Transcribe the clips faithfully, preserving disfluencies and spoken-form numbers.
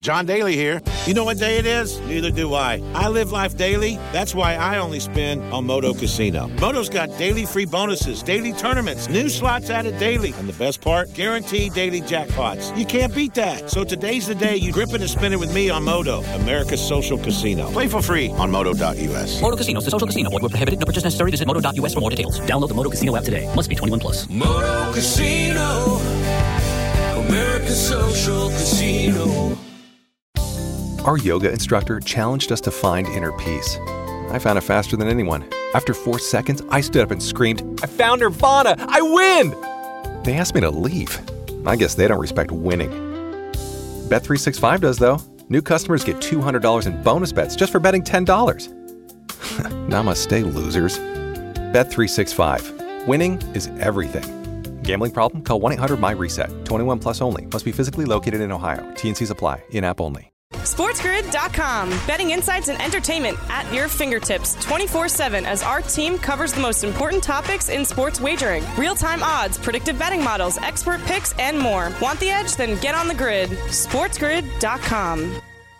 John Daly here. You know what day it is? Neither do I. I live life daily. That's why I only spin on Moto Casino. Moto's got daily free bonuses, daily tournaments, new slots added daily. And the best part? Guaranteed daily jackpots. You can't beat that. So today's the day you grip it and spin it with me on Moto, America's social casino. Play for free on moto dot u s. Moto Casino, the social casino. Void where prohibited. No purchase necessary. Visit moto dot u s for more details. Download the Moto Casino app today. Must be twenty-one plus. Moto Casino, America's social casino. Our yoga instructor challenged us to find inner peace. I found it faster than anyone. After four seconds, I stood up and screamed, "I found Nirvana! I win!" They asked me to leave. I guess they don't respect winning. Bet three sixty-five does, though. New customers get two hundred dollars in bonus bets just for betting ten dollars. Namaste, losers. Bet three sixty-five. Winning is everything. Gambling problem? Call one eight hundred my reset. twenty-one plus only. Must be physically located in Ohio. T N Cs apply. In-app only. SportsGrid dot com. Betting insights and entertainment at your fingertips twenty-four seven as our team covers the most important topics in sports wagering. Real-time odds, predictive betting models, expert picks, and more. Want the edge? Then get on the grid. SportsGrid dot com.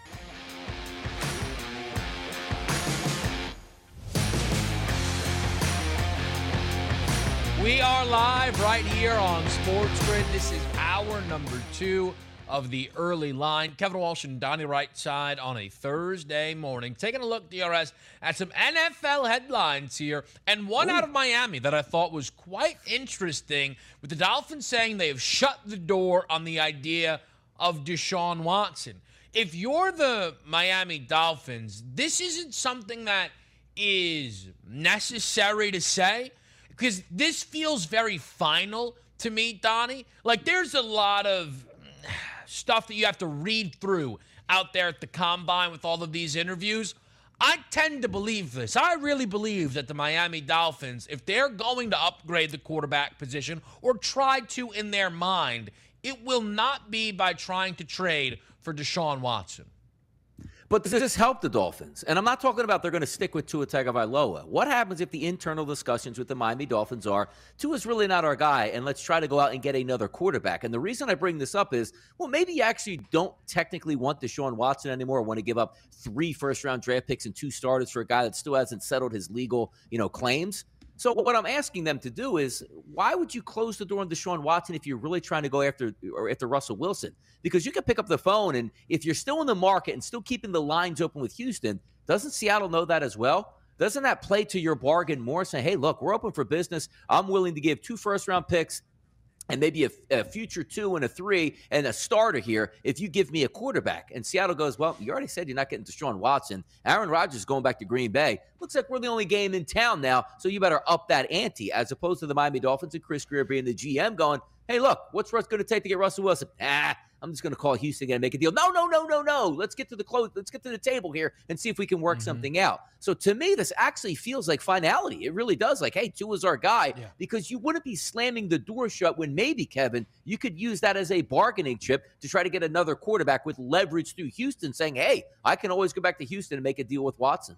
We are live right here on Sports Grid. This is hour number two of the early line. Kevin Walsh and Donnie Rightside on a Thursday morning. Taking a look, D R S, at some N F L headlines here. And one Ooh. out of Miami that I thought was quite interesting, with the Dolphins saying they have shut the door on the idea of Deshaun Watson. If you're the Miami Dolphins, this isn't something that is necessary to say, because this feels very final to me, Donnie. Like, there's a lot of stuff that you have to read through out there at the combine with all of these interviews. I tend to believe this. I really believe that the Miami Dolphins, if they're going to upgrade the quarterback position or try to in their mind, it will not be by trying to trade for Deshaun Watson. But does this help the Dolphins? And I'm not talking about they're going to stick with Tua Tagovailoa. What happens if the internal discussions with the Miami Dolphins are, Tua's really not our guy, and let's try to go out and get another quarterback? And the reason I bring this up is, well, maybe you actually don't technically want Deshaun Watson anymore, or want to give up three first-round draft picks and two starters for a guy that still hasn't settled his legal, you know, claims. So what I'm asking them to do is, why would you close the door on Deshaun Watson if you're really trying to go after or after Russell Wilson? Because you can pick up the phone, and if you're still in the market and still keeping the lines open with Houston, doesn't Seattle know that as well? Doesn't that play to your bargain more, saying, hey, look, we're open for business. I'm willing to give two first-round picks and maybe a, a future two and a three and a starter here if you give me a quarterback. And Seattle goes, well, you already said you're not getting Deshaun Watson. Aaron Rodgers is going back to Green Bay. Looks like we're the only game in town now, so you better up that ante, as opposed to the Miami Dolphins and Chris Greer being the G M going, hey, look, what's Russ going to take to get Russell Wilson? Ah, I'm just going to call Houston again and make a deal. No, no, no, no, no. Let's get to the close. Let's get to the table here and see if we can work mm-hmm. something out. So to me, this actually feels like finality. It really does. Like, hey, Tua's our guy, yeah. because you wouldn't be slamming the door shut when maybe, Kevin, you could use that as a bargaining chip to try to get another quarterback with leverage through Houston, saying, hey, I can always go back to Houston and make a deal with Watson.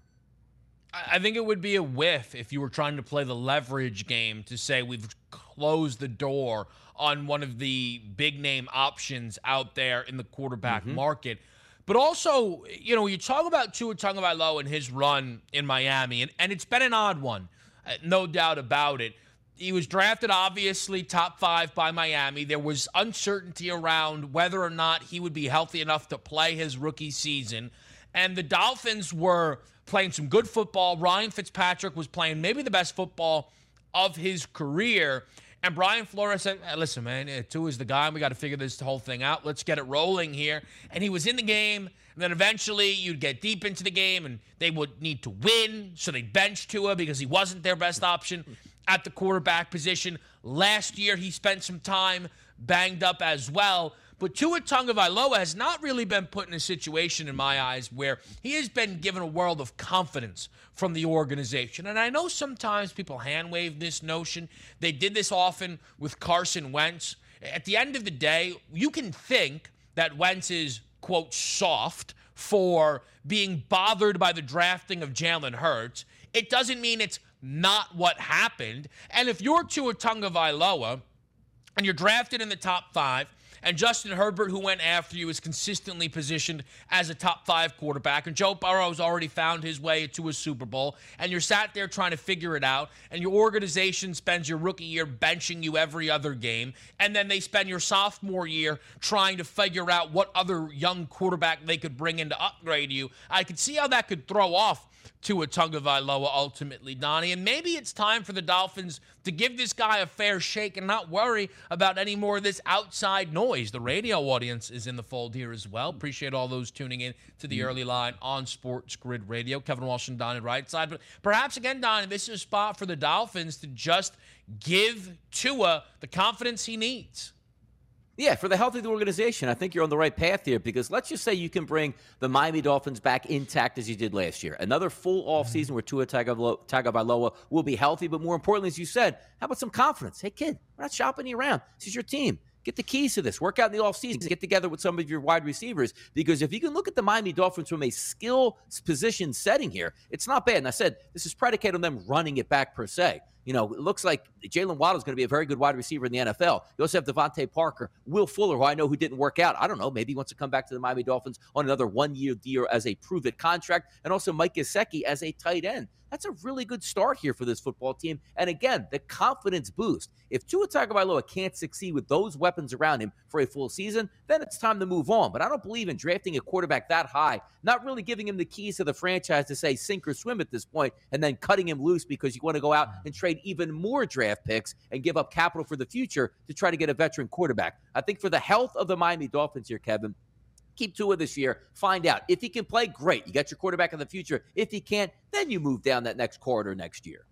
I think it would be a whiff if you were trying to play the leverage game to say we've closed the door on one of the big name options out there in the quarterback mm-hmm. market. But also, you know, you talk about Tua Tagovailoa and his run in Miami, and, and it's been an odd one, uh, no doubt about it. He was drafted, obviously, top five by Miami. There was uncertainty around whether or not he would be healthy enough to play his rookie season. And the Dolphins were playing some good football. Ryan Fitzpatrick was playing maybe the best football of his career. And Brian Flores said, hey, listen, man, Tua's the guy. We got to figure this whole thing out. Let's get it rolling here. And he was in the game. And then eventually you'd get deep into the game and they would need to win. So they benched Tua because he wasn't their best option at the quarterback position. Last year he spent some time banged up as well. But Tua Tagovailoa has not really been put in a situation, in my eyes, where he has been given a world of confidence from the organization. And I know sometimes people hand-wave this notion. They did this often with Carson Wentz. At the end of the day, you can think that Wentz is, quote, soft for being bothered by the drafting of Jalen Hurts. It doesn't mean it's not what happened. And if you're Tua Tagovailoa and you're drafted in the top five, And Justin Herbert, who went after you, is consistently positioned as a top five quarterback. And Joe Burrow's already found his way to a Super Bowl. And you're sat there trying to figure it out. And your organization spends your rookie year benching you every other game. And then they spend your sophomore year trying to figure out what other young quarterback they could bring in to upgrade you. I could see how that could throw off Tua Tagovailoa ultimately, Donnie. And maybe it's time for the Dolphins to give this guy a fair shake and not worry about any more of this outside noise. The radio audience is in the fold here as well. Appreciate all those tuning in to the early line on Sports Grid Radio. Kevin Walsh and Donnie right side. But perhaps, again, Donnie, this is a spot for the Dolphins to just give Tua the confidence he needs. Yeah, for the health of the organization, I think you're on the right path here, because let's just say you can bring the Miami Dolphins back intact as you did last year. Another full offseason where Tua Tagovailoa will be healthy, but more importantly, as you said, how about some confidence? Hey, kid, we're not shopping you around. This is your team. Get the keys to this. Work out in the offseason. Get together with some of your wide receivers, because if you can look at the Miami Dolphins from a skill position setting here, it's not bad. And I said this is predicated on them running it back per se. You know, it looks like Jalen Waddle is going to be a very good wide receiver in the N F L. You also have Devontae Parker, Will Fuller, who I know who didn't work out. I don't know. Maybe he wants to come back to the Miami Dolphins on another one-year deal as a prove-it contract. And also Mike Gesicki as a tight end. That's a really good start here for this football team. And again, the confidence boost. If Tua Tagovailoa can't succeed with those weapons around him for a full season, then it's time to move on. But I don't believe in drafting a quarterback that high, not really giving him the keys to the franchise to say sink or swim at this point, and then cutting him loose because you want to go out and trade even more draft picks and give up capital for the future to try to get a veteran quarterback. I think for the health of the Miami Dolphins here, Kevin, keep Tua this year. Find out. If he can play, great. You got your quarterback in the future. If he can't, then you move down that next corridor next year.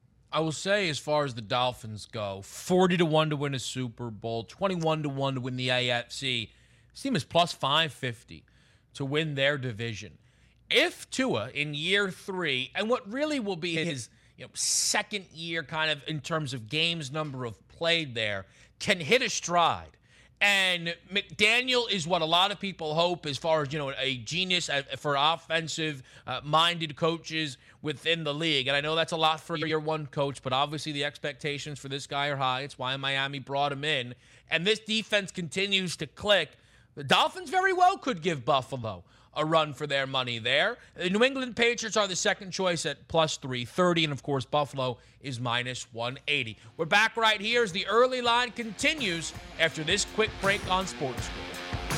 I will say, as far as the Dolphins go, forty to one to win a Super Bowl, twenty-one to one to win the A F C. This team is plus five fifty to win their division. If Tua in year three, and what really will be his you know, second year kind of in terms of games number of played there, can hit a stride. And McDaniel is what a lot of people hope as far as, you know, a genius for offensive-minded uh, coaches within the league. And I know that's a lot for your one coach, but obviously the expectations for this guy are high. It's why Miami brought him in. And this defense continues to click. The Dolphins very well could give Buffalo a run for their money there. The New England Patriots are the second choice at plus three thirty, and of course Buffalo is minus one eighty. We're back right here as the early line continues after this quick break on Sports Grid.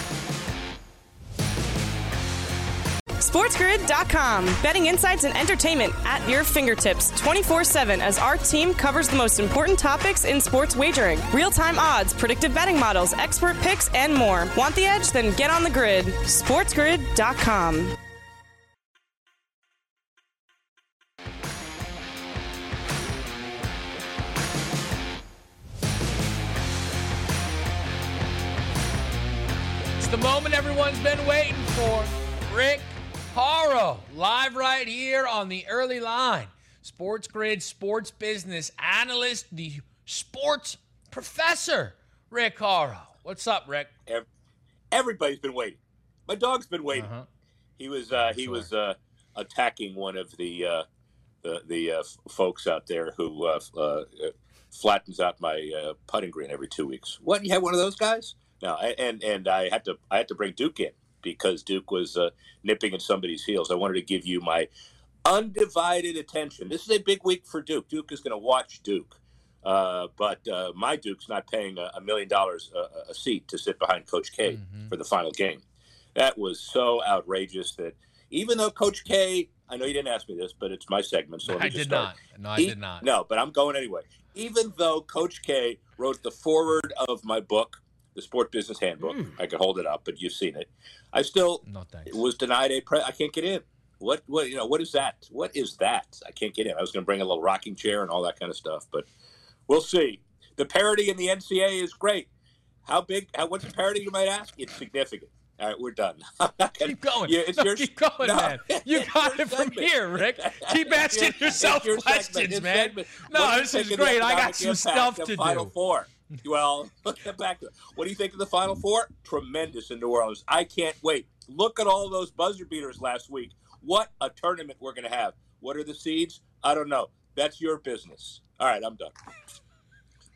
SportsGrid dot com. Betting insights and entertainment at your fingertips twenty-four seven as our team covers the most important topics in sports wagering. Real-time odds, predictive betting models, expert picks, and more. Want the edge? Then get on the grid. SportsGrid dot com. It's the moment everyone's been waiting for. Rick Horrow, live right here on the early line. Sports Grid, sports business analyst, the sports professor, Rick Horrow. What's up, Rick? Everybody's been waiting. My dog's been waiting. Uh-huh. He was uh, he was uh, attacking one of the uh, the, the uh, folks out there who uh, uh, flattens out my uh, putting green every two weeks. What? You had one of those guys? No, and and I had to I had to bring Duke in, because Duke was uh, nipping at somebody's heels. I wanted to give you my undivided attention. This is a big week for Duke. Duke is going to watch Duke. Uh, but uh, my Duke's not paying a, a million dollars a, a seat to sit behind Coach K mm-hmm. for the final game. That was so outrageous that even though Coach K, I know you didn't ask me this, but it's my segment, so let me I just did start. not. No, I he, did not. No, but I'm going anyway. Even though Coach K wrote the foreword of my book, the Sport Business Handbook. Mm. I could hold it up, but you've seen it. I still no, thanks. was denied a pre- I can't get in. What what you know, what is that? What is that? I can't get in. I was going to bring a little rocking chair and all that kind of stuff, but we'll see. The parity in the N C A A is great. How big how what's the parity, you might ask? It's significant. All right, we're done. I'm not gonna, keep going. Yeah, it's no, your, keep going, no, man. You got it from segment. Here, Rick. Keep asking yourself your questions, segment. man. Segment. No, this is great. I got some stuff to Final do. Four. Well, get back to it. What do you think of the Final Four? Tremendous in New Orleans. I can't wait. Look at all those buzzer beaters last week. What a tournament we're going to have. What are the seeds? I don't know. That's your business. All right, I'm done.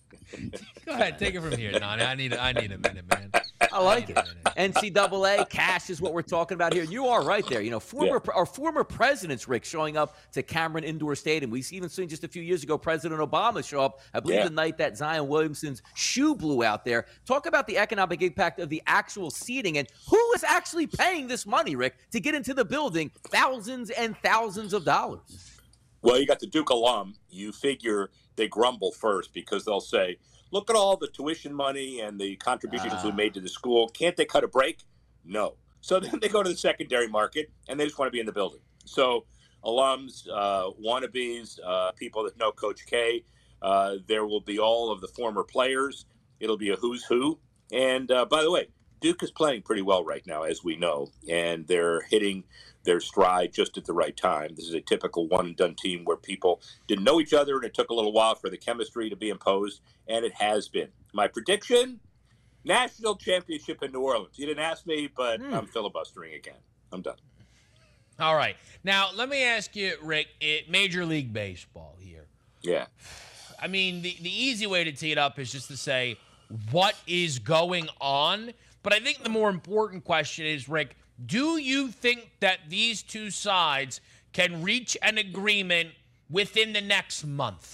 Go ahead, take it from here, Nani. I need, I need a minute, man. I like it. N C double A cash is what we're talking about here. You are right there. You know, former yeah. our former presidents, Rick, showing up to Cameron Indoor Stadium. We've even seen just a few years ago President Obama show up. I believe yeah. the night that Zion Williamson's shoe blew out there. Talk about the economic impact of the actual seating and who is actually paying this money, Rick, to get into the building, thousands and thousands of dollars. Well, you got the Duke alum. You figure they grumble first because they'll say, look at all the tuition money and the contributions ah. we made to the school. Can't they cut a break? No. So then they go to the secondary market, and they just want to be in the building. So alums, uh, wannabes, uh, people that know Coach K, uh, there will be all of the former players. It'll be a who's who. And uh, by the way, Duke is playing pretty well right now, as we know, and they're hitting their stride just at the right time. This is a typical one-and-done team where people didn't know each other, and it took a little while for the chemistry to be imposed, and it has been. My prediction, national championship in New Orleans. You didn't ask me, but mm. I'm filibustering again. I'm done. All right. Now, let me ask you, Rick, it, Major League Baseball here. Yeah. I mean, the, the easy way to tee it up is just to say, what is going on? But I think the more important question is, Rick, do you think that these two sides can reach an agreement within the next month?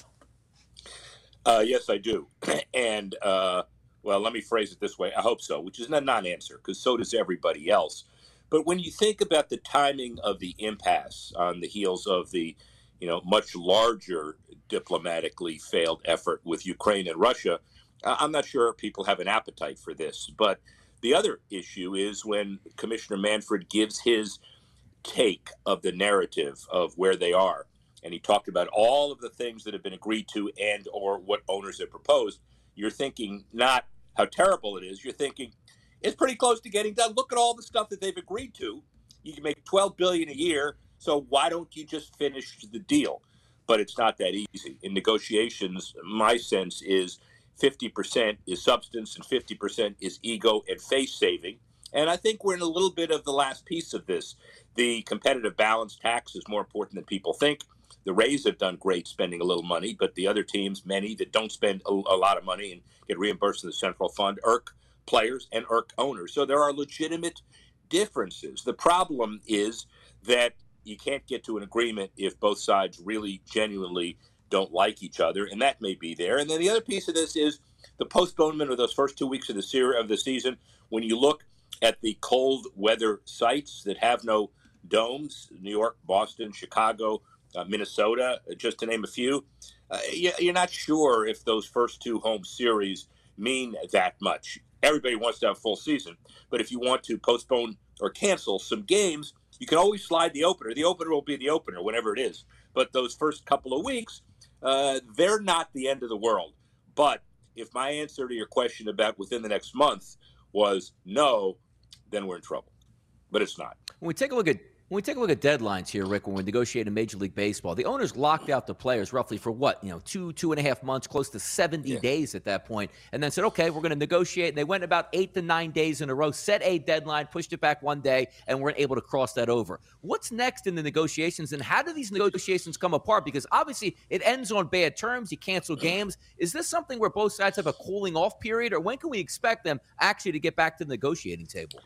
Uh, yes, I do. And, uh, well, let me phrase it this way. I hope so, which is a non-answer because so does everybody else. But when you think about the timing of the impasse on the heels of the, you know, much larger diplomatically failed effort with Ukraine and Russia, I'm not sure people have an appetite for this. But the other issue is when Commissioner Manfred gives his take of the narrative of where they are, and he talked about all of the things that have been agreed to and or what owners have proposed, you're thinking not how terrible it is. You're thinking it's pretty close to getting done. Look at all the stuff that they've agreed to. You can make twelve billion dollars a year, so why don't you just finish the deal? But it's not that easy. In negotiations, my sense is fifty percent is substance and fifty percent is ego and face saving. And I think we're in a little bit of the last piece of this. The competitive balance tax is more important than people think. The Rays have done great spending a little money, but the other teams, many that don't spend a, a lot of money and get reimbursed in the central fund, irk players and irk owners. So there are legitimate differences. The problem is that you can't get to an agreement if both sides really genuinely don't like each other, and that may be there. And then the other piece of this is the postponement of those first two weeks of the ser- of the season. When you look at the cold weather sites that have no domes, New York, Boston, Chicago, uh, Minnesota, just to name a few, uh, you're not sure if those first two home series mean that much. Everybody wants to have a full season, but if you want to postpone or cancel some games, you can always slide the opener. The opener will be the opener, whenever it is. But those first couple of weeks, uh, they're not the end of the world. But if my answer to your question about within the next month was no, then we're in trouble. But it's not. When we take a look at When we take a look at deadlines here, Rick, when we negotiate in Major League Baseball, the owners locked out the players roughly for what, you know, two, two and a half months, close to seventy yeah. days at that point, and then said, okay, we're going to negotiate. And they went about eight to nine days in a row, set a deadline, pushed it back one day, and weren't able to cross that over. What's next in the negotiations, and how do these negotiations come apart? Because obviously it ends on bad terms. You cancel games. Is this something where both sides have a cooling off period, or when can we expect them actually to get back to the negotiating table?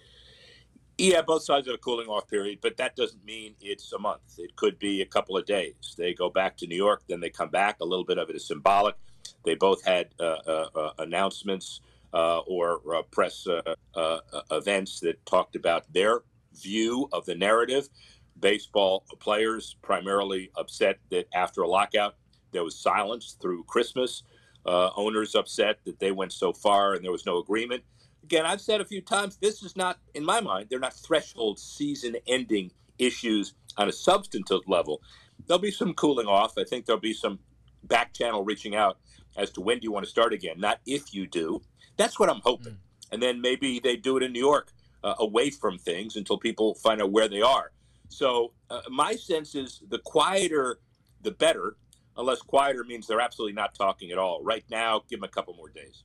Yeah, both sides have a cooling off period, but that doesn't mean it's a month. It could be a couple of days. They go back to New York, then they come back. A little bit of it is symbolic. They both had uh, uh, uh, announcements uh, or uh, press uh, uh, events that talked about their view of the narrative. Baseball players primarily upset that after a lockout, there was silence through Christmas. Uh, owners upset that they went so far and there was no agreement. Again, I've said a few times, this is not, in my mind, they're not threshold season-ending issues on a substantive level. There'll be some cooling off. I think there'll be some back channel reaching out as to when do you want to start again, not if you do. That's what I'm hoping. Mm. And then maybe they do it in New York, uh, away from things until people find out where they are. So uh, my sense is the quieter, the better, unless quieter means they're absolutely not talking at all. Right now, give them a couple more days.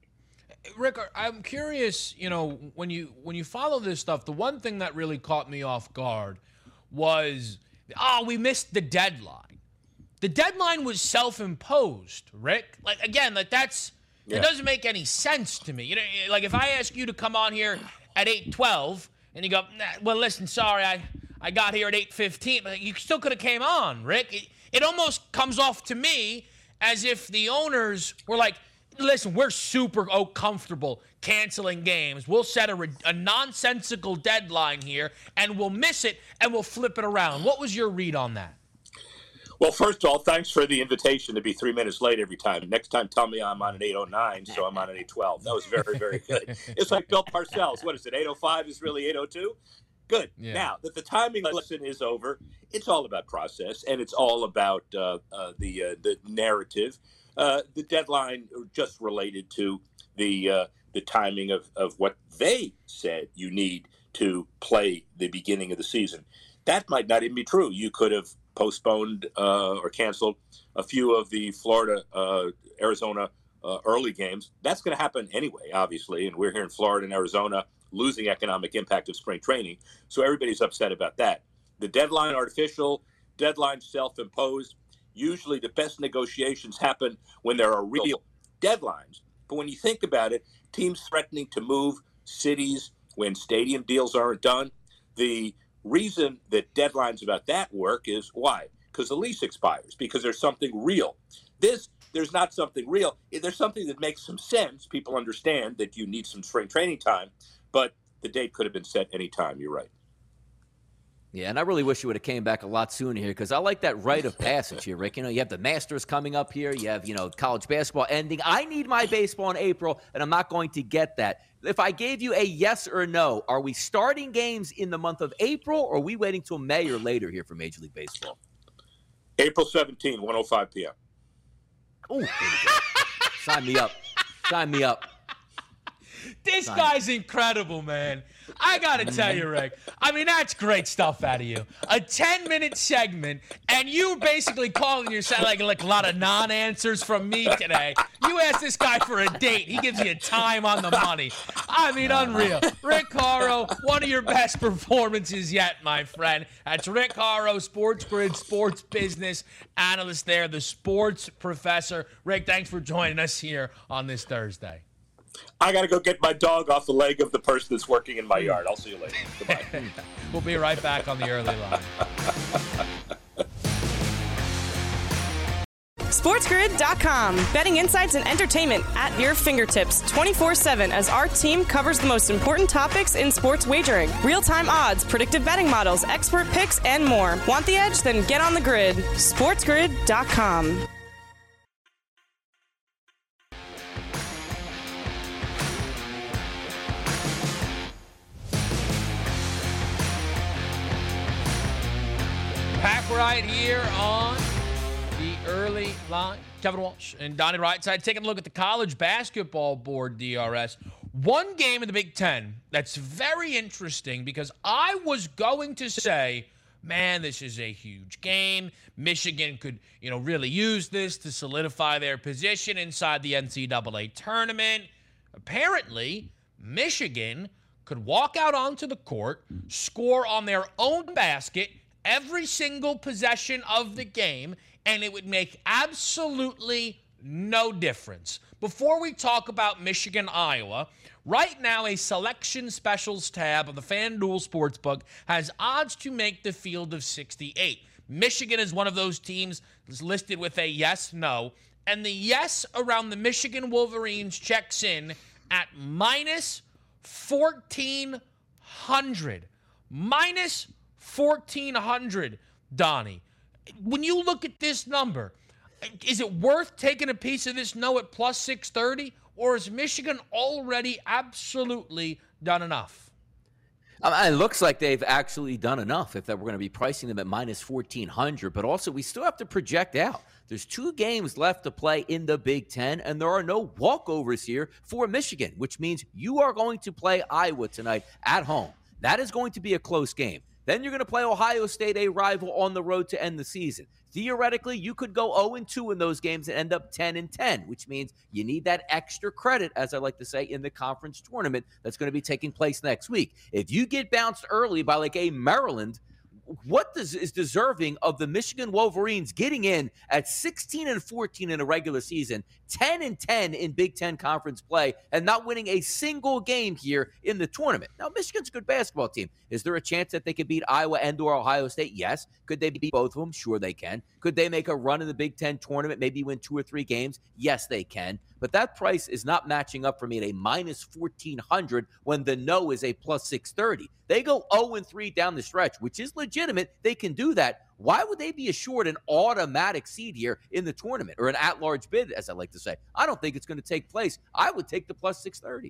Rick, I'm curious, you know, when you when you follow this stuff, the one thing that really caught me off guard was, oh, we missed the deadline. the deadline was self-imposed, Rick. Like, again, like that's yeah. it doesn't make any sense to me. You know, like if I ask you to come on here at eight twelve and you go, nah, well, listen, sorry, I, I got here at eight fifteen. You still could have came on, Rick. It, it almost comes off to me as if the owners were like, listen, we're super oh, comfortable canceling games. We'll set a, a nonsensical deadline here, and we'll miss it, and we'll flip it around. What was your read on that? Well, first of all, thanks for the invitation to be three minutes late every time. Next time, tell me I'm on an eight oh nine, so I'm on an eight twelve. That was very, very good. It's like Bill Parcells. What is it, eight oh five is really eight oh two? Good. Yeah. Now that the timing lesson is over, it's all about process, and it's all about uh, uh, the uh, the narrative. Uh, the deadline just related to the uh, the timing of, of what they said you need to play the beginning of the season. That might not even be true. You could have postponed uh, or canceled a few of the Florida, uh, Arizona uh, early games. That's going to happen anyway, obviously, and we're here in Florida and Arizona losing economic impact of spring training, so everybody's upset about that. The deadline artificial, deadline self-imposed. Usually the best negotiations happen when there are real deadlines. But when you think about it, teams threatening to move cities when stadium deals aren't done, the reason that deadlines about that work is why? Because the lease expires, because there's something real. This, there's not something real. There's something that makes some sense. People understand that you need some spring training time, but the date could have been set any time. You're right. Yeah, and I really wish you would have came back a lot sooner here because I like that rite of passage here, Rick. You know, you have the Masters coming up here. You have, you know, college basketball ending. I need my baseball in April, and I'm not going to get that. If I gave you a yes or a no, are we starting games in the month of April, or are we waiting till May or later here for Major League Baseball? April seventeenth, one oh five p.m. Oh, there we go. Sign me up. Sign me up. This guy's incredible, man. I got to tell you, Rick. I mean, that's great stuff out of you. A ten-minute segment, and you basically calling yourself like, like a lot of non-answers from me today. You asked this guy for a date. He gives you time on the money. I mean, unreal. Rick Horrow, one of your best performances yet, my friend. That's Rick Horrow, Sports Grid, sports business analyst there, the sports professor. Rick, thanks for joining us here on this Thursday. I got to go get my dog off the leg of the person that's working in my yard. I'll see you later. Goodbye. We'll be right back on the early line. SportsGrid dot com. Betting insights and entertainment at your fingertips twenty-four seven as our team covers the most important topics in sports wagering. Real-time odds, predictive betting models, expert picks, and more. Want the edge? Then get on the grid. SportsGrid dot com. Back right here on the early line. Kevin Walsh and Donnie Rightside taking a look at the college basketball board, D R S. One game in the Big Ten that's very interesting because I was going to say, man, this is a huge game. Michigan could, you know, really use this to solidify their position inside the N C double A tournament. Apparently, Michigan could walk out onto the court, score on their own basket every single possession of the game, and it would make absolutely no difference. Before we talk about Michigan, Iowa, right now a selection specials tab of the FanDuel Sportsbook has odds to make the field of sixty-eight. Michigan is one of those teams that's listed with a yes, no, and the yes around the Michigan Wolverines checks in at minus fourteen hundred. Minus fourteen hundred, Donnie. When you look at this number, is it worth taking a piece of this no at plus six thirty, or has Michigan already absolutely done enough? Um, it looks like they've actually done enough if that we're going to be pricing them at minus fourteen hundred, but also we still have to project out. There's two games left to play in the Big Ten, and there are no walkovers here for Michigan, which means you are going to play Iowa tonight at home. That is going to be a close game. Then you're going to play Ohio State, a rival, on the road to end the season. Theoretically, you could go oh and two in those games and end up ten and ten, which means you need that extra credit, as I like to say, in the conference tournament that's going to be taking place next week. If you get bounced early by like a Maryland, what does, is deserving of the Michigan Wolverines getting in at sixteen and fourteen in a regular season, ten and ten in Big Ten conference play, and not winning a single game here in the tournament? Now, Michigan's a good basketball team. Is there a chance that they could beat Iowa and or Ohio State? Yes. Could they beat both of them? Sure they can. Could they make a run in the Big Ten tournament, maybe win two or three games? Yes, they can. But that price is not matching up for me at a minus fourteen hundred when the no is a plus six thirty. They go oh and three down the stretch, which is legitimate. They can do that. Why would they be assured an automatic seed here in the tournament, or an at-large bid, as I like to say? I don't think it's going to take place. I would take the plus six thirty.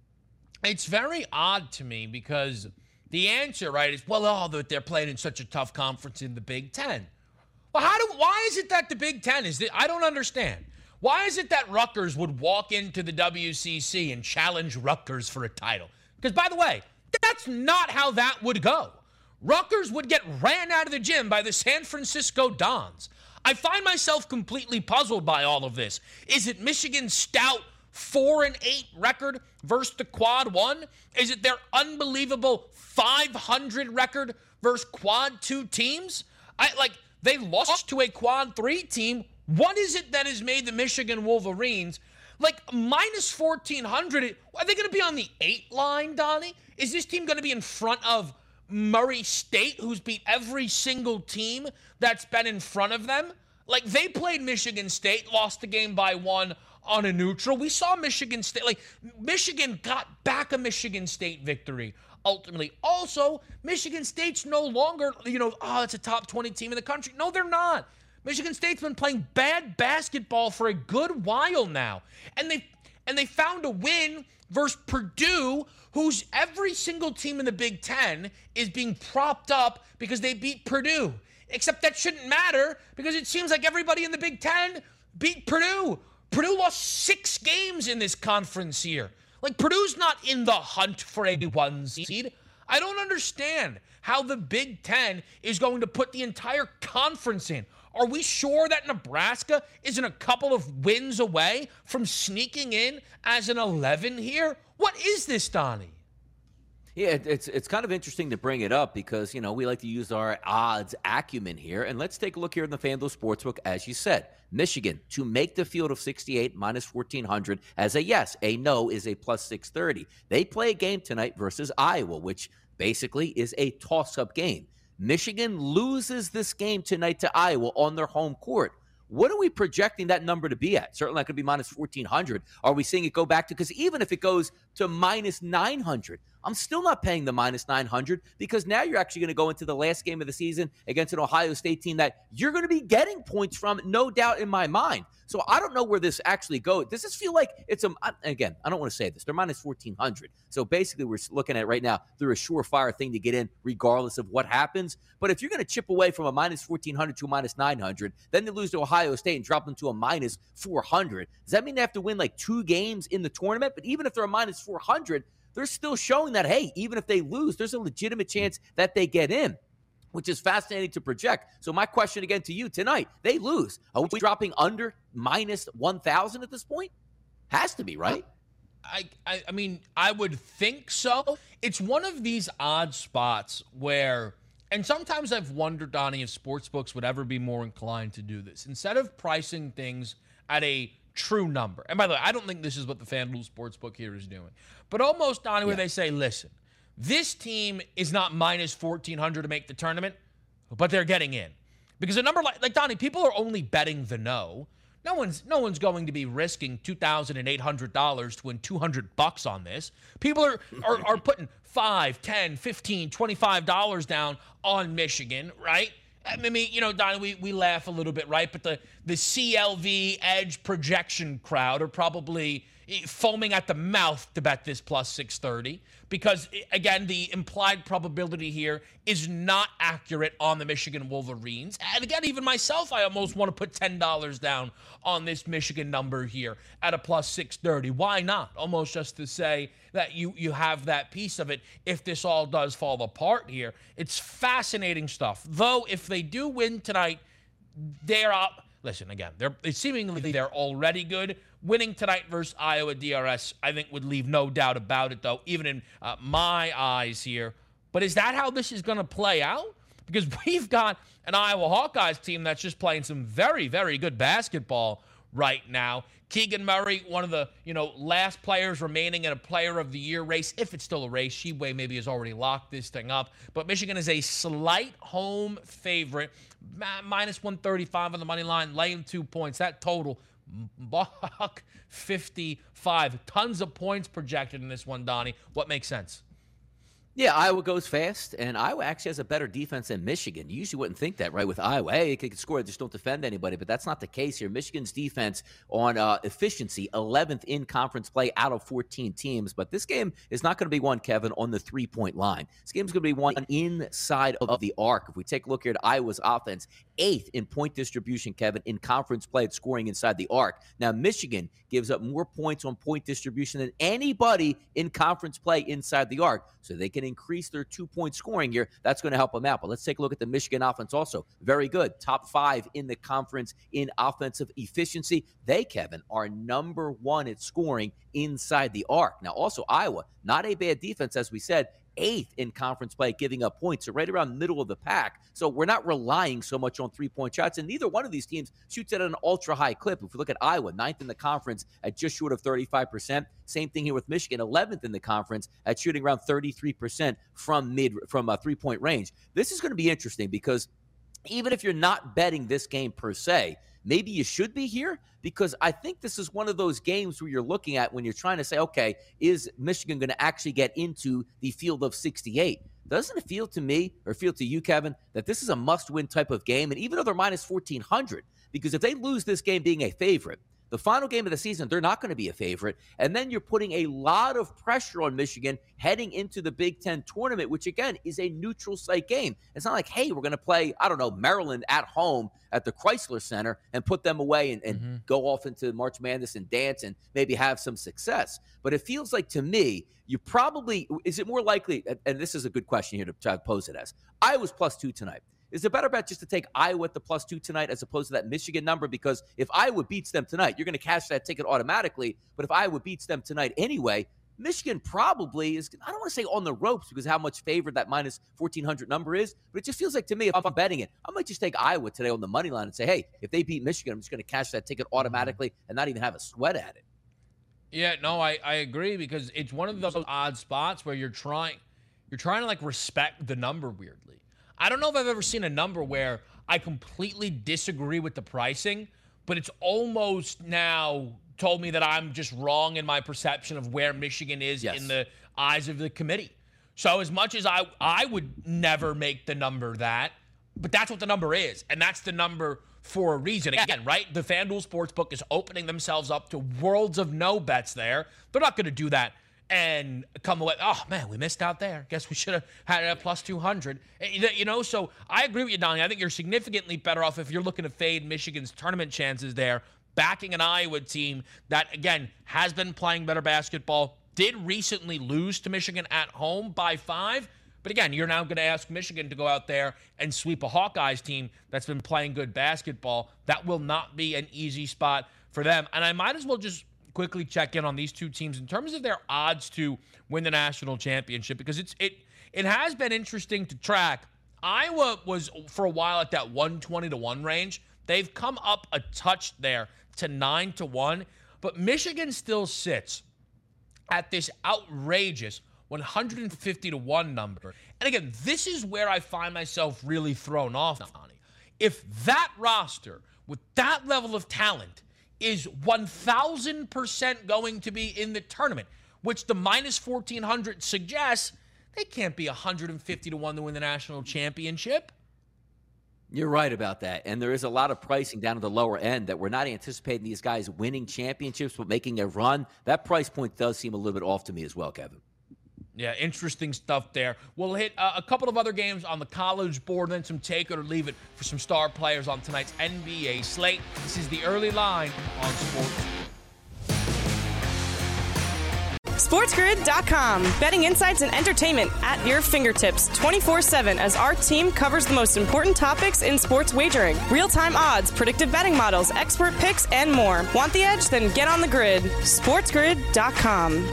It's very odd to me because the answer, right, is, well, oh, they're playing in such a tough conference in the Big Ten. Well, how do? Why is it that the Big Ten is the, I don't understand. Why is it that Rutgers would walk into the W C C and challenge Rutgers for a title? Because, by the way, that's not how that would go. Rutgers would get ran out of the gym by the San Francisco Dons. I find myself completely puzzled by all of this. Is it Michigan's stout four and eight record versus the quad one? Is it their unbelievable five hundred record versus quad two teams? I like they lost to a quad three team. What is it that has made the Michigan Wolverines like minus fourteen hundred? Are they going to be on the eight line, Donnie? Is this team going to be in front of Murray State, who's beat every single team that's been in front of them? Like, they played Michigan State, lost the game by one on a neutral. We saw Michigan State, like, Michigan got back a Michigan State victory ultimately. Also, Michigan State's no longer, you know, oh, it's a top twenty team in the country. No, they're not. Michigan State's been playing bad basketball for a good while now. And they and they found a win versus Purdue, whose every single team in the Big Ten is being propped up because they beat Purdue. Except that shouldn't matter because it seems like everybody in the Big Ten beat Purdue. Purdue lost six games in this conference here. Like, Purdue's not in the hunt for a one seed. I don't understand how the Big Ten is going to put the entire conference in. Are we sure that Nebraska isn't a couple of wins away from sneaking in as an eleven here? What is this, Donnie? Yeah, it's it's kind of interesting to bring it up because, you know, we like to use our odds acumen here. And let's take a look here in the FanDuel Sportsbook. As you said, Michigan to make the field of sixty-eight minus fourteen hundred as a yes. A no is a plus six thirty. They play a game tonight versus Iowa, which basically is a toss-up game. Michigan loses this game tonight to Iowa on their home court. What are we projecting that number to be at? Certainly not going to be minus fourteen hundred. Are we seeing it go back to, because even if it goes to minus nine hundred, I'm still not paying the minus nine hundred because now you're actually going to go into the last game of the season against an Ohio State team that you're going to be getting points from, no doubt in my mind. So I don't know where this actually goes. Does this feel like it's a, again, I don't want to say this, they're minus fourteen hundred. So basically we're looking at it right now, they're a surefire thing to get in regardless of what happens. But if you're going to chip away from a minus fourteen hundred to a minus nine hundred, then they lose to Ohio State and drop them to a minus four hundred. Does that mean they have to win like two games in the tournament? But even if they're a minus four hundred, they're still showing that, hey, even if they lose, there's a legitimate chance that they get in, which is fascinating to project. So my question again to you tonight, they lose. Are we dropping under minus one thousand at this point? Has to be, right? I, I, I mean, I would think so. It's one of these odd spots where, and sometimes I've wondered, Donnie, if sportsbooks would ever be more inclined to do this. Instead of pricing things at a true number. And by the way, I don't think this is what the FanDuel Sportsbook here is doing. But almost, Donnie, where yeah. they say, listen, this team is not minus fourteen hundred to make the tournament, but they're getting in. Because a number like, like Donnie, people are only betting the no. No one's no one's going to be risking two thousand eight hundred dollars to win two hundred bucks on this. People are, are, are putting five, ten, fifteen, twenty-five dollars down on Michigan, right? I mean, you know, Donnie, we, we laugh a little bit, right? But the, the C L V Edge projection crowd are probably foaming at the mouth to bet this plus six thirty because, again, the implied probability here is not accurate on the Michigan Wolverines. And, again, even myself, I almost want to put ten dollars down on this Michigan number here at a plus six thirty. Why not? Almost just to say that you, you have that piece of it if this all does fall apart here. It's fascinating stuff. Though, if they do win tonight, they're up. Listen, again, they're seemingly they're already good. Winning tonight versus Iowa D R S, I think, would leave no doubt about it, though, even in uh, my eyes here. But is that how this is going to play out? because we've got an Iowa Hawkeyes team that's just playing some very, very good basketball right now. Keegan Murray, one of the, you know, last players remaining in a player of the year race, if it's still a race. Sheway maybe has already locked this thing up. But Michigan is a slight home favorite, minus one thirty-five on the money line, laying two points. That total, buck fifty-five. Tons of points projected in this one, Donnie. What makes sense? Yeah, Iowa goes fast, and Iowa actually has a better defense than Michigan. You usually wouldn't think that, right, with Iowa. Hey, it can score, just don't defend anybody, but that's not the case here. Michigan's defense on uh, efficiency, eleventh in conference play out of fourteen teams, but this game is not going to be won, Kevin, on the three-point line. This game's going to be won inside of the arc. If we take a look here at Iowa's offense, eighth in point distribution, Kevin, in conference play at scoring inside the arc. Now, Michigan gives up more points on point distribution than anybody in conference play inside the arc, so they can increase their two-point scoring here. That's going to help them out. But let's take a look at the Michigan offense also. Very good. Top five in the conference in offensive efficiency. They, Kevin, are number one at scoring inside the arc. Now, also Iowa, not a bad defense, as we said, eighth in conference play, giving up points, so right around middle of the pack. So we're not relying so much on three-point shots, and neither one of these teams shoots at an ultra-high clip. If we look at Iowa, ninth in the conference at just short of thirty-five percent. Same thing here with Michigan, eleventh in the conference at shooting around thirty-three percent from mid from a three-point range. This is going to be interesting because even if you're not betting this game per se, maybe you should be here, because I think this is one of those games where you're looking at when you're trying to say, okay, is Michigan going to actually get into the field of sixty-eight? Doesn't it feel to me, or feel to you, Kevin, that this is a must-win type of game? And even though they're minus fourteen hundred, because if they lose this game being a favorite, the final game of the season, they're not going to be a favorite. And then you're putting a lot of pressure on Michigan heading into the Big Ten tournament, which, again, is a neutral site game. It's not like, hey, we're going to play, I don't know, Maryland at home at the Chrysler Center and put them away and, and mm-hmm. go off into March Madness and dance and maybe have some success. But it feels like, to me, you probably – is it more likely – and this is a good question here to try to pose it as. Iowa's plus two tonight. Is it a better bet just to take Iowa at the plus two tonight as opposed to that Michigan number? Because if Iowa beats them tonight, you're going to cash that ticket automatically. But if Iowa beats them tonight anyway, Michigan probably is, I don't want to say on the ropes because of how much favored that minus fourteen hundred number is, but it just feels like to me, if I'm betting it, I might just take Iowa today on the money line and say, hey, if they beat Michigan, I'm just going to cash that ticket automatically and not even have a sweat at it. Yeah, no, I, I agree, because it's one of those odd spots where you're trying, you're trying to like respect the number weirdly. I don't know if I've ever seen a number where I completely disagree with the pricing, but it's almost now told me that I'm just wrong in my perception of where Michigan is yes. in the eyes of the committee. So as much as I, I would never make the number that, but that's what the number is, and that's the number for a reason. Again, right? The FanDuel Sportsbook is opening themselves up to worlds of no bets there. They're not going to do that and come away, oh, man, we missed out there. Guess we should have had it at plus two hundred. You know, so I agree with you, Donnie. I think you're significantly better off if you're looking to fade Michigan's tournament chances there, backing an Iowa team that, again, has been playing better basketball, did recently lose to Michigan at home by five. But, again, you're now going to ask Michigan to go out there and sweep a Hawkeyes team that's been playing good basketball. That will not be an easy spot for them. And I might as well just quickly check in on these two teams in terms of their odds to win the national championship, because it's it it has been interesting to track. Iowa was for a while at that one twenty to one range. They've come up a touch there to nine to one, but Michigan still sits at this outrageous one fifty to one number. And again, this is where I find myself really thrown off, Donnie. If that roster with that level of talent is one thousand percent going to be in the tournament, which the minus fourteen hundred suggests, they can't be one fifty to one to win the national championship. You're right about that. And there is a lot of pricing down at the lower end that we're not anticipating these guys winning championships but making a run. That price point does seem a little bit off to me as well, Kevin. Yeah, interesting stuff there. We'll hit uh, a couple of other games on the college board, then some take it or leave it for some star players on tonight's N B A slate. This is the Early Line on Sports. SportsGrid dot com. Betting insights and entertainment at your fingertips twenty-four seven as our team covers the most important topics in sports wagering. Real-time odds, predictive betting models, expert picks, and more. Want the edge? Then get on the grid. SportsGrid dot com.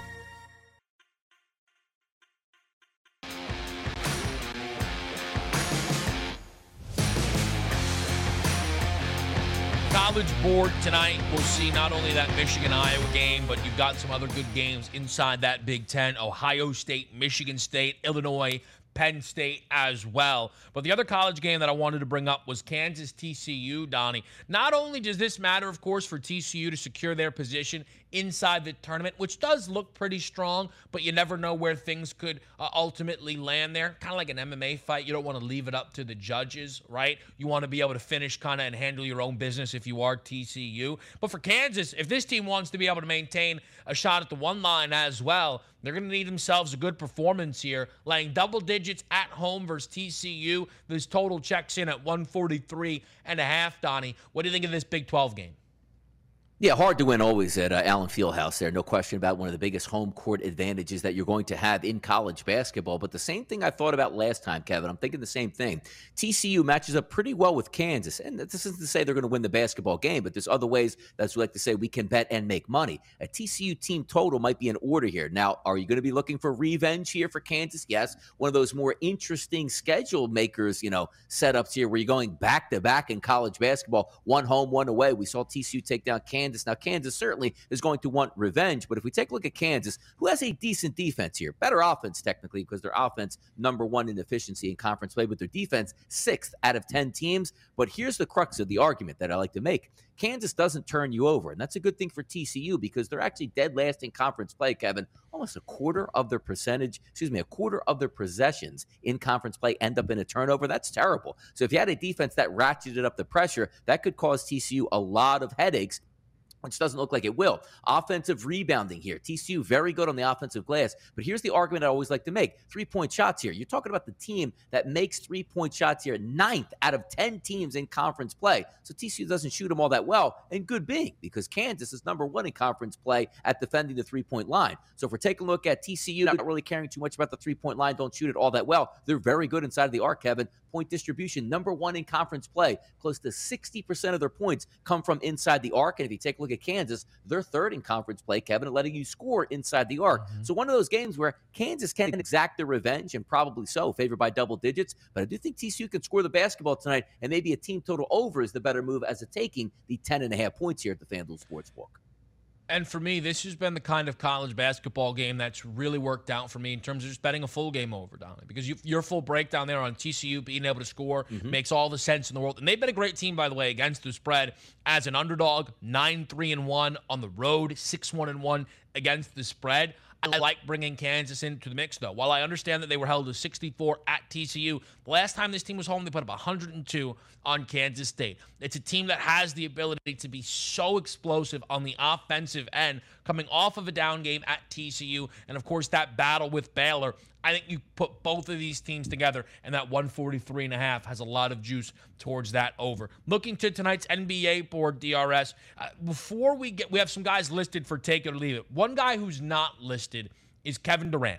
College board tonight, we'll see not only that Michigan-Iowa game, but you've got some other good games inside that Big Ten. Ohio State, Michigan State, Illinois, Penn State as well. But the other college game that I wanted to bring up was Kansas T C U, Donnie. Not only does this matter, of course, for T C U to secure their position inside the tournament, which does look pretty strong, but you never know where things could uh, ultimately land there. Kind of like an M M A fight. You don't want to leave it up to the judges, right? You want to be able to finish kind of and handle your own business if you are T C U. But for Kansas, if this team wants to be able to maintain a shot at the one line as well, they're going to need themselves a good performance here, laying double digits at home versus T C U. This total checks in at one forty-three and a half, Donnie. What do you think of this Big twelve game? Yeah, hard to win always at uh, Allen Fieldhouse there. No question about one of the biggest home court advantages that you're going to have in college basketball. But the same thing I thought about last time, Kevin, I'm thinking the same thing. T C U matches up pretty well with Kansas. And this isn't to say they're going to win the basketball game, but there's other ways, that's what we like to say, we can bet and make money. A T C U team total might be in order here. Now, are you going to be looking for revenge here for Kansas? Yes. One of those more interesting schedule makers, you know, setups here where you're going back-to-back in college basketball, one home, one away. We saw T C U take down Kansas. Now, Kansas certainly is going to want revenge, but if we take a look at Kansas, who has a decent defense here, better offense technically because their offense number one in efficiency in conference play, but their defense sixth out of ten teams. But here's the crux of the argument that I like to make. Kansas doesn't turn you over, and that's a good thing for T C U because they're actually dead last in conference play, Kevin. Almost a quarter of their percentage, excuse me, a quarter of their possessions in conference play end up in a turnover. That's terrible. So if you had a defense that ratcheted up the pressure, that could cause T C U a lot of headaches, which doesn't look like it will. Offensive rebounding here. T C U very good on the offensive glass, but here's the argument I always like to make. Three-point shots here. You're talking about the team that makes three-point shots here, ninth out of ten teams in conference play. So T C U doesn't shoot them all that well, and good being, because Kansas is number one in conference play at defending the three-point line. So if we're taking a look at T C U, not really caring too much about the three-point line, don't shoot it all that well. They're very good inside of the arc, Kevin. Point distribution, number one in conference play. Close to sixty percent of their points come from inside the arc. And if you take a look at Kansas, they're third in conference play, Kevin, letting you score inside the arc. Mm-hmm. So one of those games where Kansas can exact their revenge, and probably so, favored by double digits. But I do think T C U can score the basketball tonight, and maybe a team total over is the better move as a taking the ten and a half points here at the FanDuel Sportsbook. And for me, this has been the kind of college basketball game that's really worked out for me in terms of just betting a full game over, Donnie. Because you, your full breakdown there on T C U being able to score mm-hmm. makes all the sense in the world. And they've been a great team, by the way, against the spread as an underdog, nine three and one on the road, six one and one against the spread. I like bringing Kansas into the mix, though. While I understand that they were held to sixty-four at T C U, the last time this team was home, they put up one hundred two on Kansas State. It's a team that has the ability to be so explosive on the offensive end, coming off of a down game at T C U, and, of course, that battle with Baylor. I think you put both of these teams together, and that one forty-three and a half has a lot of juice towards that over. Looking to tonight's N B A board, D R S, uh, before we get, we have some guys listed for take it or leave it. One guy who's not listed is Kevin Durant.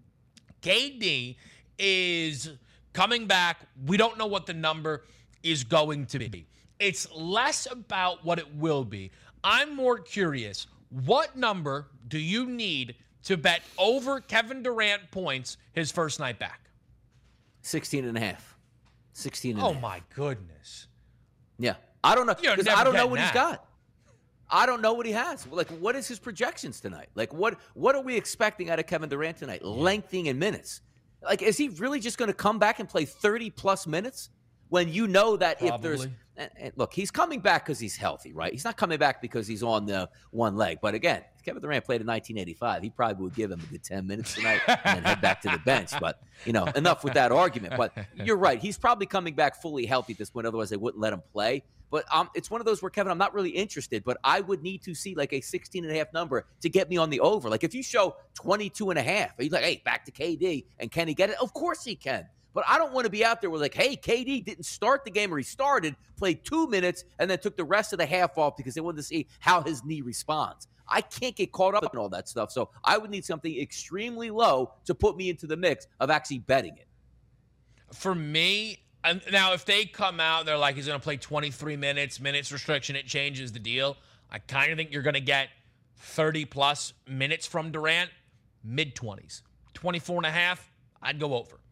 K D is coming back. We don't know what the number is going to be. It's less about what it will be. I'm more curious, what number do you need to bet over Kevin Durant points his first night back? sixteen and a half. sixteen and oh, a half. my goodness. Yeah. I don't know. Because I don't know what that. he's got. I don't know what he has. Like, what is his projections tonight? Like, what what are we expecting out of Kevin Durant tonight? Lengthening in minutes. Like, is he really just going to come back and play thirty-plus minutes when you know that Probably. if there's and, and look, he's coming back because he's healthy, right? He's not coming back because he's on the one leg. But again, if Kevin Durant played in nineteen eighty-five, he probably would give him a good ten minutes tonight and then head back to the bench. But, you know, enough with that argument. But you're right. He's probably coming back fully healthy at this point. Otherwise, they wouldn't let him play. But um, it's one of those where, Kevin, I'm not really interested, but I would need to see like a sixteen and a half number to get me on the over. Like if you show twenty-two and a half, you're like, hey, back to K D, and can he get it? Of course he can. But I don't want to be out there where like, hey, K D didn't start the game, or he started, played two minutes, and then took the rest of the half off because they wanted to see how his knee responds. I can't get caught up in all that stuff. So I would need something extremely low to put me into the mix of actually betting it. For me, and now if they come out, they're like, he's going to play twenty-three minutes, minutes restriction, it changes the deal. I kind of think you're going to get thirty-plus minutes from Durant, mid-twenties. twenty-four and a half, I'd go over.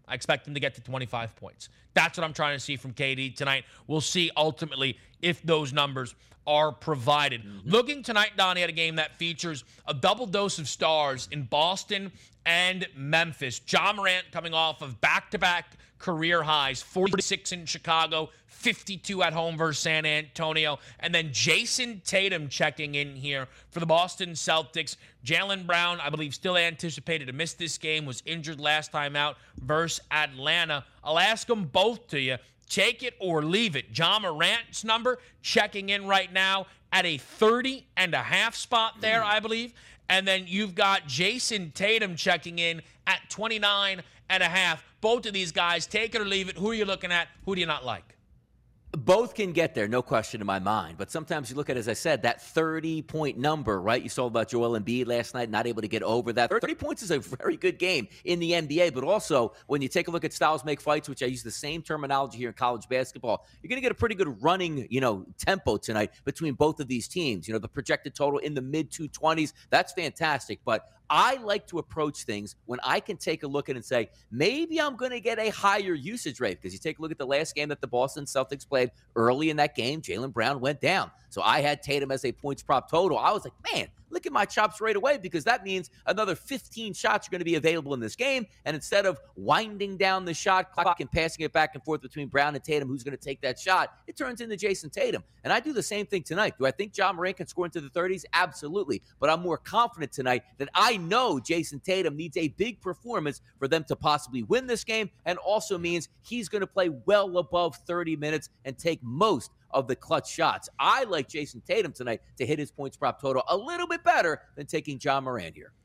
I expect him to get to twenty-five points. That's what I'm trying to see from K D tonight. We'll see ultimately if those numbers are provided. Mm-hmm. Looking tonight, Donnie, at a game that features a double dose of stars in Boston and Memphis. Ja Morant coming off of back-to-back career highs, forty-six in Chicago, fifty-two at home versus San Antonio. And then Jason Tatum checking in here for the Boston Celtics. Jaylen Brown, I believe, still anticipated to miss this game, was injured last time out versus Atlanta. I'll ask them both to you. Take it or leave it. Ja Morant's number checking in right now at a thirty and a half spot there, I believe. And then you've got Jason Tatum checking in at twenty-nine and a half. Both of these guys, take it or leave it. Who are you looking at? Who do you not like? Both can get there, no question in my mind. But sometimes you look at, as I said, that thirty-point number, right? You saw about Joel Embiid last night, not able to get over that. thirty points is a very good game in the N B A. But also, when you take a look at styles make fights, which I use the same terminology here in college basketball, you're going to get a pretty good running, you know, tempo tonight between both of these teams. You know, the projected total in the mid two twenties, that's fantastic. But I like to approach things when I can take a look at it and say, maybe I'm going to get a higher usage rate. Because you take a look at the last game that the Boston Celtics played early in that game, Jaylen Brown went down. So I had Tatum as a points prop total. I was like, man, look at my chops right away, because that means another fifteen shots are going to be available in this game. And instead of winding down the shot clock and passing it back and forth between Brown and Tatum, who's going to take that shot, it turns into Jason Tatum. And I do the same thing tonight. Do I think Ja Morant can score into the thirties? Absolutely. But I'm more confident tonight that I know Jason Tatum needs a big performance for them to possibly win this game, and also means he's going to play well above thirty minutes and take most of the clutch shots. I like Jason Tatum tonight to hit his points prop total a little bit better than taking Ja Morant here.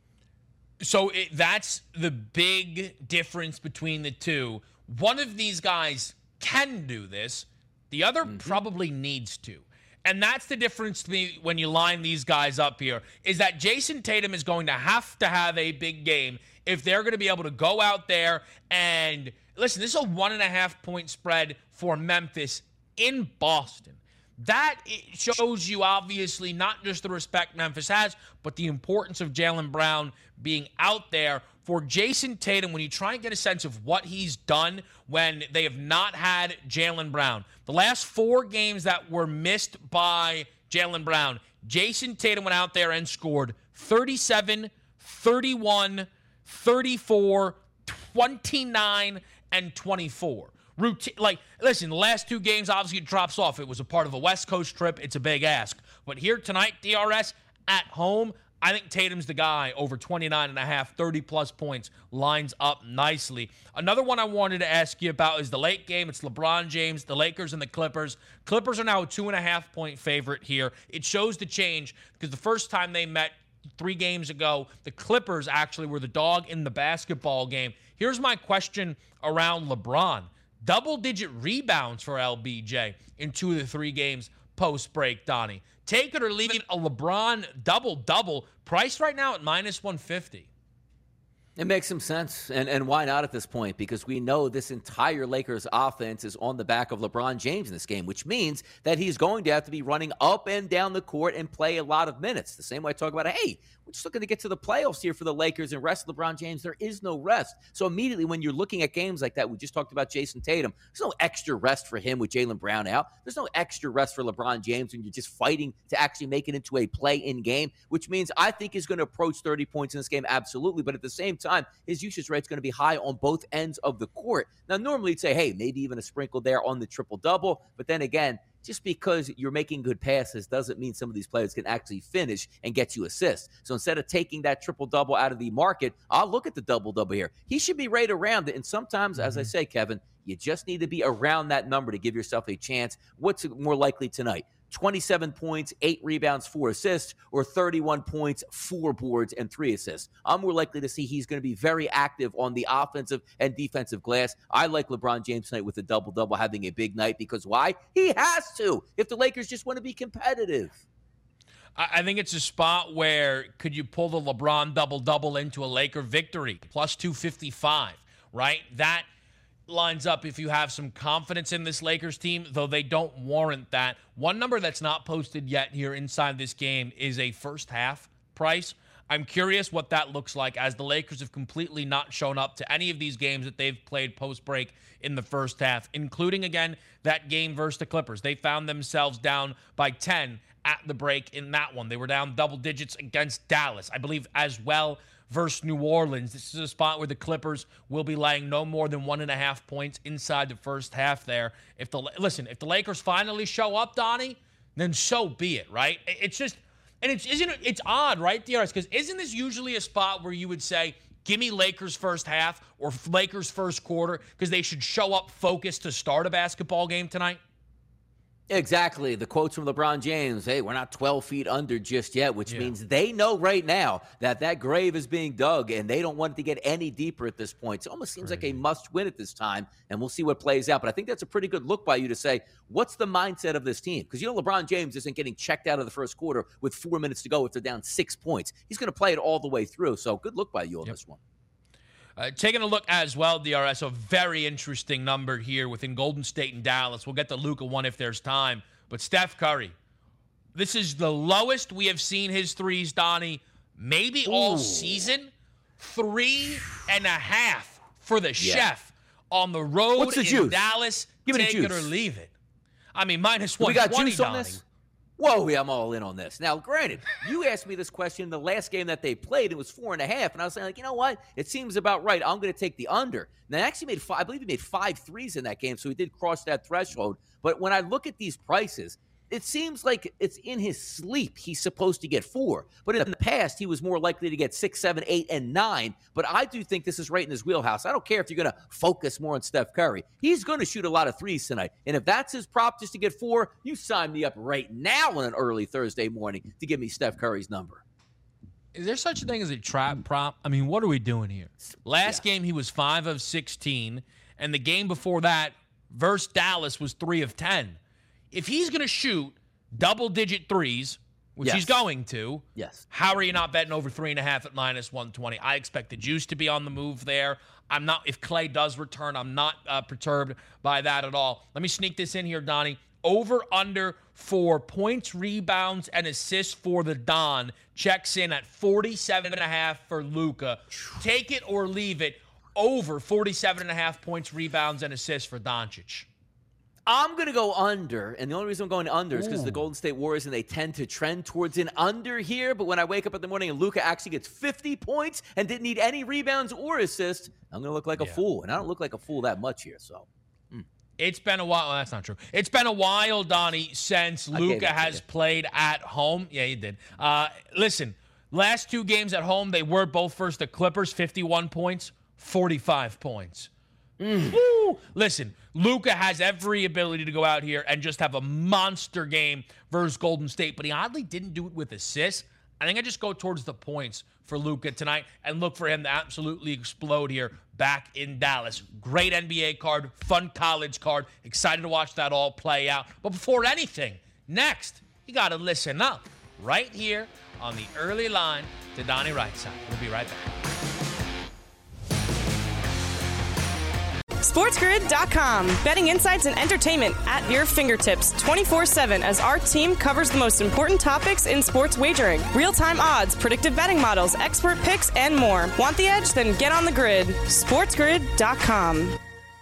So it, that's the big difference between the two. One of these guys can do this. The other mm-hmm. probably needs to. And that's the difference to me when you line these guys up here, is that Jason Tatum is going to have to have a big game if they're going to be able to go out there and, listen, this is a one and a half point spread for Memphis in Boston. That shows you, obviously, not just the respect Memphis has, but the importance of Jaylen Brown being out there. For Jason Tatum, when you try and get a sense of what he's done when they have not had Jaylen Brown, the last four games that were missed by Jaylen Brown, Jason Tatum went out there and scored thirty-seven, thirty-one, thirty-four, twenty-nine, and twenty-four. Routine, like, listen, the last two games, obviously, it drops off. It was a part of a West Coast trip. It's a big ask. But here tonight, D R S, at home, I think Tatum's the guy over twenty-nine and a half, thirty-plus points, lines up nicely. Another one I wanted to ask you about is the late game. It's LeBron James, the Lakers, and the Clippers. Clippers are now a two and a half point favorite here. It shows the change because the first time they met three games ago, the Clippers actually were the dog in the basketball game. Here's my question around LeBron. Double-digit rebounds for L B J in two of the three games post-break, Donnie. Take it or leave it, a LeBron double-double, priced right now at minus one fifty. It makes some sense, and and why not at this point? Because we know this entire Lakers offense is on the back of LeBron James in this game, which means that he's going to have to be running up and down the court and play a lot of minutes. The same way I talk about, hey, we're just looking to get to the playoffs here for the Lakers and rest LeBron James. There is no rest. So immediately when you're looking at games like that, we just talked about Jason Tatum, there's no extra rest for him with Jaylen Brown out. There's no extra rest for LeBron James when you're just fighting to actually make it into a play-in game, which means I think he's going to approach thirty points in this game, absolutely. But at the same time, his usage rate's going to be high on both ends of the court. Now, normally you'd say, hey, maybe even a sprinkle there on the triple-double. But then again, just because you're making good passes doesn't mean some of these players can actually finish and get you assists. So instead of taking that triple-double out of the market, I'll look at the double-double here. He should be right around it. And sometimes, mm-hmm. as I say, Kevin, you just need to be around that number to give yourself a chance. What's more likely tonight? twenty-seven points, eight rebounds, four assists, or thirty-one points, four boards, and three assists. I'm more likely to see he's going to be very active on the offensive and defensive glass. I like LeBron James tonight with a double-double having a big night because why? He has to if the Lakers just want to be competitive. I think it's a spot where could you pull the LeBron double-double into a Laker victory? Plus two fifty-five, right? That lines up if you have some confidence in this Lakers team, though they don't warrant that. One number that's not posted yet here inside this game is a first half price. I'm curious what that looks like, as the Lakers have completely not shown up to any of these games that they've played post-break in the first half, including, again, that game versus the Clippers. They found themselves down by ten at the break in that one. They were down double digits against Dallas, I believe, as well, versus New Orleans. This is a spot where the Clippers will be laying no more than one and a half points inside the first half there. If the Listen, if the Lakers finally show up, Donnie, then so be it, right? It's just... And it's isn't it, it's odd, right, D R S? Because isn't this usually a spot where you would say, give me Lakers first half or Lakers first quarter, because they should show up focused to start a basketball game tonight? Exactly. The quotes from LeBron James, hey, we're not twelve feet under just yet, which Yeah. means they know right now that that grave is being dug, and they don't want it to get any deeper at this point. So it almost seems Crazy. like a must-win at this time, and we'll see what plays out. But I think that's a pretty good look by you to say, what's the mindset of this team? Because, you know, LeBron James isn't getting checked out of the first quarter with four minutes to go if they're down six points. He's going to play it all the way through. So good look by you on Yep. this one. Uh, taking a look as well, D R S, a very interesting number here within Golden State and Dallas. We'll get to Luka one if there's time. But Steph Curry, this is the lowest we have seen his threes, Donnie, maybe all Ooh. season. Three and a half for the Yeah. chef on the road What's the in juice? Dallas. Give me the Take it or juice. leave it. I mean, minus We one got twenty, juice on Donnie. this? Whoa, yeah, I'm all in on this. Now, granted, you asked me this question in the last game that they played. It was four and a half, and I was saying, like, you know what? It seems about right. I'm going to take the under. Now, I actually made five. I believe he made five threes in that game, so he did cross that threshold. But when I look at these prices, it seems like it's in his sleep he's supposed to get four. But in the past, he was more likely to get six, seven, eight, and nine. But I do think this is right in his wheelhouse. I don't care if you're going to focus more on Steph Curry. He's going to shoot a lot of threes tonight. And if that's his prop just to get four, you sign me up right now on an early Thursday morning to give me Steph Curry's number. Is there such a thing as a trap prop? I mean, what are we doing here? Last Yeah. game, he was five of sixteen, and the game before that, versus Dallas, was three of ten. If he's going to shoot double-digit threes, which Yes. he's going to, Yes. how are you not betting over three and a half at minus one twenty? I expect the juice to be on the move there. I'm not, if Clay does return, I'm not uh, perturbed by that at all. Let me sneak this in here, Donnie. Over under for points, rebounds, and assists for the Don checks in at forty-seven and a half for Luka. Take it or leave it. Over forty-seven and a half points, rebounds, and assists for Doncic. I'm going to go under, and the only reason I'm going under is because the Golden State Warriors, and they tend to trend towards an under here. But when I wake up in the morning and Luka actually gets fifty points and didn't need any rebounds or assists, I'm going to look like a Yeah. fool. And I don't look like a fool that much here, so. It's been a while. Well, that's not true. It's been a while, Donnie, since gave Luka it to has you. played at home. Yeah, he did. Uh, listen, last two games at home, they were both versus the Clippers, fifty-one points, forty-five points. Woo! Listen, Luka has every ability to go out here and just have a monster game versus Golden State, but he oddly didn't do it with assists. I think I just go towards the points for Luka tonight and look for him to absolutely explode here back in Dallas. Great N B A card, fun college card. Excited to watch that all play out. But before anything, next, you got to listen up right here on the early line to Donnie Rightside. We'll be right back. SportsGrid dot com. Betting insights and entertainment at your fingertips twenty-four seven as our team covers the most important topics in sports wagering. Real-time odds, predictive betting models, expert picks, and more. Want the edge? Then get on the grid. SportsGrid dot com.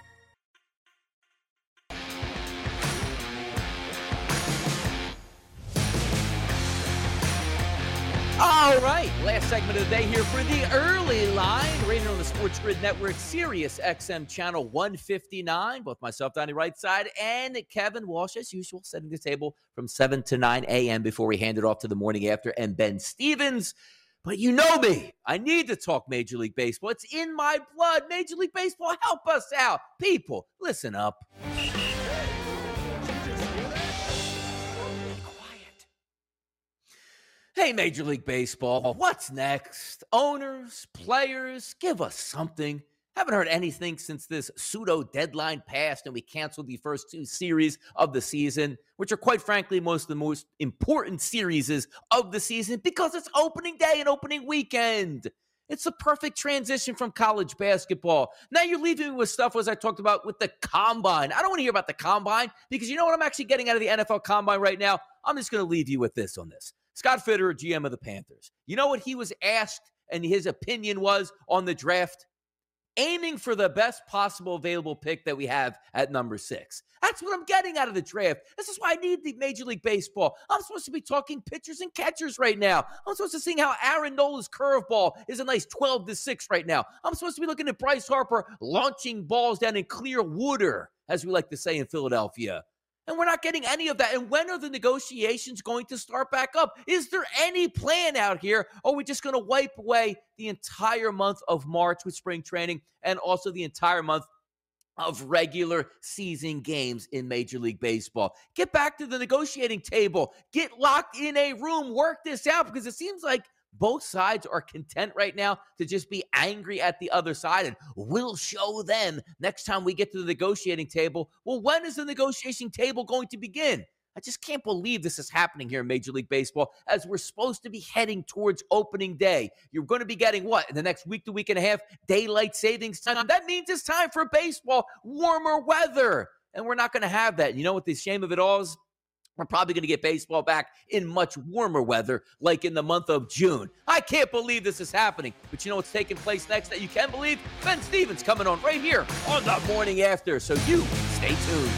All right, last segment of the day here for the early line, rated on the Sports Grid Network, Sirius X M channel one fifty-nine. Both myself, Donnie Rightside, and Kevin Walsh, as usual, setting the table from seven to nine a.m. before we hand it off to the morning after and Ben Stevens. But you know me, I need to talk Major League Baseball. It's in my blood. Major League Baseball, help us out. People, listen up. Hey, Major League Baseball, what's next? Owners, players, give us something. Haven't heard anything since this pseudo deadline passed and we canceled the first two series of the season, which are quite frankly most of the most important series of the season because it's opening day and opening weekend. It's a perfect transition from college basketball. Now you're leaving me with stuff as I talked about with the combine. I don't want to hear about the combine because you know what I'm actually getting out of the N F L combine right now? I'm just going to leave you with this on this. Scott Fitterer, G M of the Panthers. You know what he was asked and his opinion was on the draft? Aiming for the best possible available pick that we have at number six. That's what I'm getting out of the draft. This is why I need the Major League Baseball. I'm supposed to be talking pitchers and catchers right now. I'm supposed to see how Aaron Nola's curveball is a nice twelve to six right now. I'm supposed to be looking at Bryce Harper launching balls down in clear water, as we like to say in Philadelphia. And we're not getting any of that. And when are the negotiations going to start back up? Is there any plan out here? Or are we just going to wipe away the entire month of March with spring training and also the entire month of regular season games in Major League Baseball? Get back to the negotiating table. Get locked in a room. Work this out, because it seems like both sides are content right now to just be angry at the other side, and we'll show them next time we get to the negotiating table. Well, when is the negotiation table going to begin? I just can't believe this is happening here in Major League Baseball as we're supposed to be heading towards opening day. You're going to be getting what? In the next week to week and a half, daylight savings time. That means it's time for baseball, warmer weather. And we're not going to have that. You know what the shame of it all is? We're probably going to get baseball back in much warmer weather, like in the month of June. I can't believe this is happening. But you know what's taking place next that you can believe? Ben Stevens coming on right here on the morning after. So you stay tuned.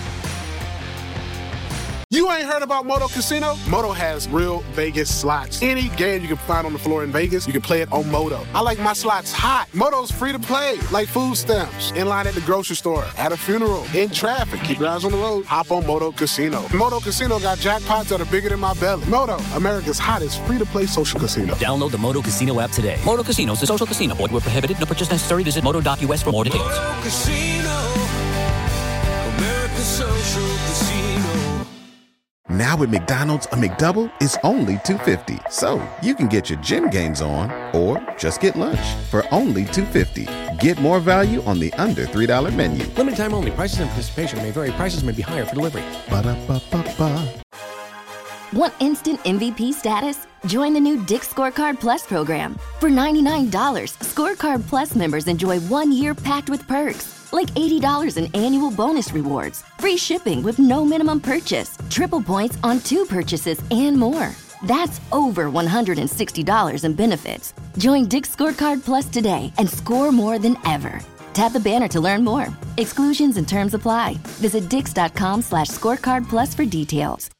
You ain't heard about Moto Casino? Moto has real Vegas slots. Any game you can find on the floor in Vegas, you can play it on Moto. I like my slots hot. Moto's free to play, like food stamps. In line at the grocery store, at a funeral, in traffic. Keep your eyes on the road. Hop on Moto Casino. Moto Casino got jackpots that are bigger than my belly. Moto, America's hottest free-to-play social casino. Download the Moto Casino app today. Moto Casino is a social casino. Void where prohibited. No purchase necessary. Visit moto dot u s for more details. Moto Casino, America's social casino. Now at McDonald's, a McDouble is only two dollars and fifty cents. So you can get your gym gains on or just get lunch for only two dollars and fifty cents. Get more value on the under three dollar menu. Limited time only. Prices and participation may vary. Prices may be higher for delivery. Ba-da-ba-ba-ba. Want instant M V P status? Join the new Dick's Scorecard Plus program. For ninety-nine dollars, Scorecard Plus members enjoy one year packed with perks. Like eighty dollars in annual bonus rewards, free shipping with no minimum purchase, triple points on two purchases, and more. That's over one hundred sixty dollars in benefits. Join Dick's Scorecard Plus today and score more than ever. Tap the banner to learn more. Exclusions and terms apply. Visit dix dot com slash scorecard plus for details.